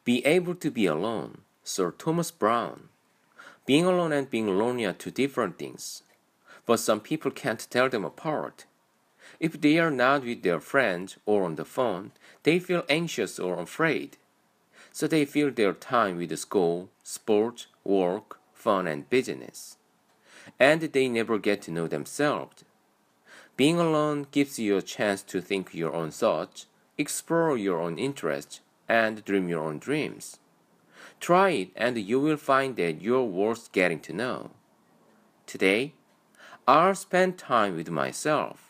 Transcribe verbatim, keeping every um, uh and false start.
Be able to be alone, Sir Thomas Browne. Being alone and being lonely are two different things, but some people can't tell them apart. If they are not with their friends or on the phone, they feel anxious or afraid. So they fill their time with school, sport, work, fun, and business. And they never get to know themselves. Being alone gives you a chance to think your own thoughts, explore your own interests, and dream your own dreams. Try it and you will find that you're worth getting to know. Today, I'll spend time with myself.